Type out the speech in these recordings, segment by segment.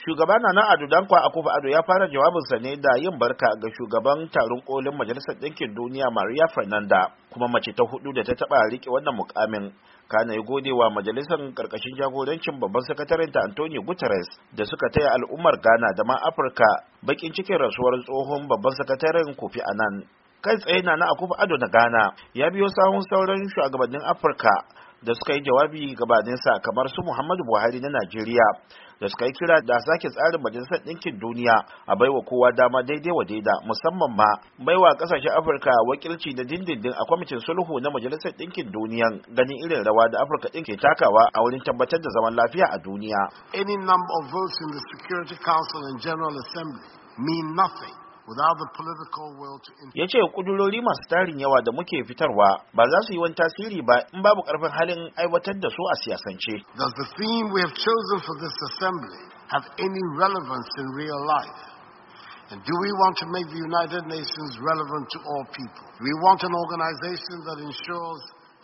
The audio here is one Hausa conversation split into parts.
Shugaba Nana Addo Dankwa Akufo-Addo ya fara jawabinsa ne da yin barka ga shugaban taron kolin Majalisar Ɗinkin Duniya Maria Fernanda, kuma mace ta hudu da ta taɓa riƙe wannan mukamin. Kana ya gode wa majalisar karkashin jagorancin babban sakataren ta Antonio Guterres da suka taya al'ummar Ghana da ma Afirka bakin cikin rasuwar tsohon babban sakataren Kofi Annan. Kai tsaye Nana Akufo-Addo na Ghana ya biyo sahun sauran shugabannin Afirka da suka yi jawabi gabaninsa, kamar su Muhammadu Buhari na Najeriya, da suka yi kira da sake tsarin Majalisar Ɗinkin Duniya a baiwa kowa dama daidai wa daida, musamman ma baiwa ƙasashen Afirka wakilci da dindindin a kwamitin sulhu na Majalisar Ɗinkin Duniya, ganin irin rawa da Afirka ɗin ke takawa a wurin tabbatar da zaman lafiya a duniya. Any number of votes in the Security Council and General Assembly mean nothing. Ya ce kudurori masu tarin yawa da muke fitarwa ba za su yi wani tasiri ba in babu karfin halin aiwatar da su a siyasance. Does the theme we have chosen for this assembly have any relevance in real life? And do we want to make the United Nations relevant to all people? We want an organization that ensures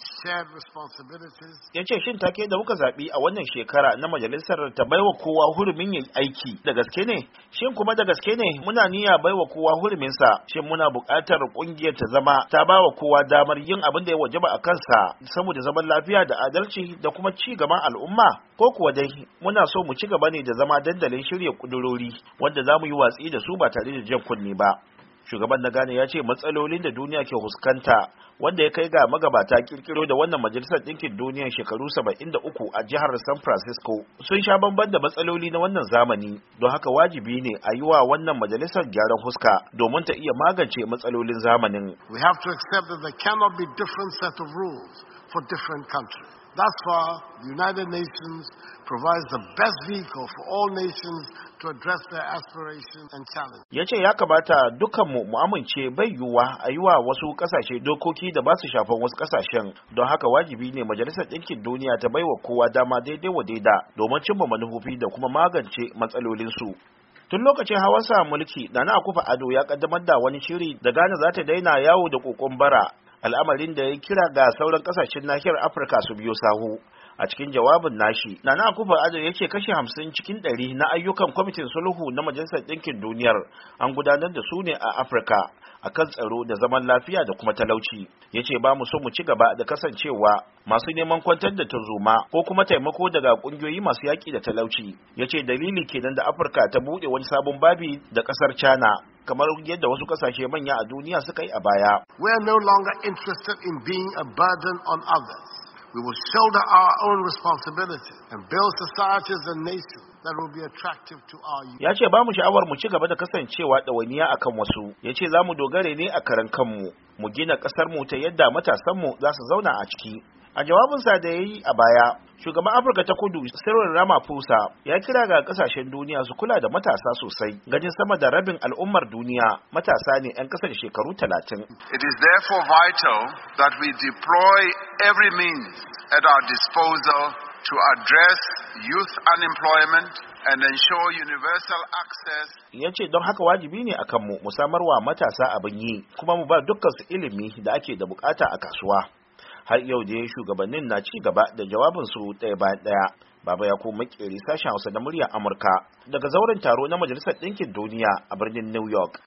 ya ce shin take da muka zaɓi a wannan shekara na majalisar ta baiwa kowa hurumin yin aiki da gaske ne? Shin kuma da gaske ne muna niyya baiwa kowa huruminsa? Shin muna buƙatar ƙungiyar ta zama ta bawa kowa damar yin abin da ya wajaba a kansa saboda zaman lafiya da adalci da kuma ci gaban al'umma? Ko kuwa dai muna so mu ci gaba ne da zama dandalin shirya kudurori wanda za mu yi watsi da su ba tare da jan kunne ba? Shugaban na Ghana ya ce matsalolin da duniya ke fuskanta wanda ya kai ga magabata kirkiro da wannan Majalisar Ɗinkin Duniya shekaru 73 a jihar San Francisco sun sha bamban da matsaloli na wannan zamani, don haka wajibi ne a yi wa wannan majalisar gyaran huska domin ta iya magance matsalolin zamanin. We have to accept that there cannot be different set of rules for different countries. Thus far, the United Nations provides the best vehicle for all nations to address their aspirations and challenges. Ya ce ya kamata dukkanmu mu amince bai yiwuwa a yi wa wasu ƙasashe dokoki da ba su shafan wasu ƙasashen, don haka wajibi ne Majalisar Ɗinkin Duniya ta baiwa kowa dama daidai wa daida domin cimma manufofi da kuma magance matsalolinsu. Tun lokacin hawansa mulki, Nana Akufo-Addo ya kaddamar da wani shiri da Ghana za ta daina yawo da kokon bara, al'amarin da ya kira ga sauran kasashen nahiyar Afirka su biyo sahu. A cikin jawabin nashi, Nana Akufo-Addo ya ce kashi 50 cikin 100 na ayyukan kwamitin sulhu na Majalisar Ɗinkin Duniyar an gudanar da su ne a Afirka akan tsaro da zaman lafiya da kuma talauci. Ya ce ba mu so mu ci gaba da kasancewa masu neman kwantar da tarzoma ko kuma taimako daga kungiyoyi masu yaƙi da talauci. Ya ce dalili kenan da Afirka ta buɗe wani sabon babi da ƙasar China, kamar yadda wasu kasashe manya a duniya suka yi a baya. We are no longer interested in being a burden on others. We will shoulder our own responsibility and build societies and nations that will be attractive to our youth. Ya ce ba mu sha'awar mu ci gaba da kasancewa ɗawainiya akan wasu. Ya ce za mu dogare ne a karan kanmu, mu gina ƙasar mu ta yadda matasanmu za su zauna a ciki. A jawabinsa da ya yi a baya, shugaban Afirka ta Kudu Cyril Ramaphosa ya kira ga kasashen duniya su kula da matasa sosai, ganin sama da rabin al'ummar duniya matasa ne 'yan ƙasa da shekaru 30. It is therefore vital that we deploy every means at our disposal to address youth unemployment and ensure universal access. Ya ce don haka wajibi ne a kanmu mu samarwa matasa abin yi, kuma mu ba dukkan su ilimi da ake da bukata a kasuwa. Har yau da shugabannin na ci gaba da jawabinsu ɗaya bayan ɗaya. Baba ya kuma makeri sashen Hausa da muryar Amurka daga zauren taro na Majalisar Ɗinkin Duniya a birnin New York.